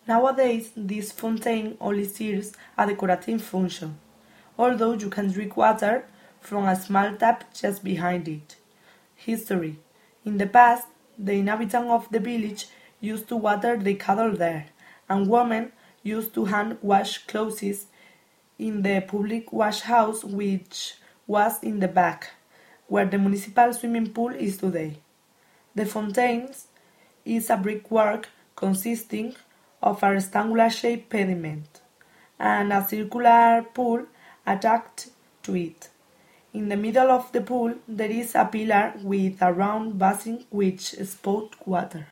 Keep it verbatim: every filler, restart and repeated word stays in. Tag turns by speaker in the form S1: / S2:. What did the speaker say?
S1: Nowadays, this fountain only serves a decorative function, although you can drink water from a small tap just behind it. History. In the past, the inhabitants of the village used to water the cattle there, and women used to hand wash clothes in the public wash house which was in the back, where the municipal swimming pool is today. The fountains is a brickwork consisting of a rectangular-shaped pediment and a circular pool attached to it. In the middle of the pool there is a pillar with a round basin which spouts water.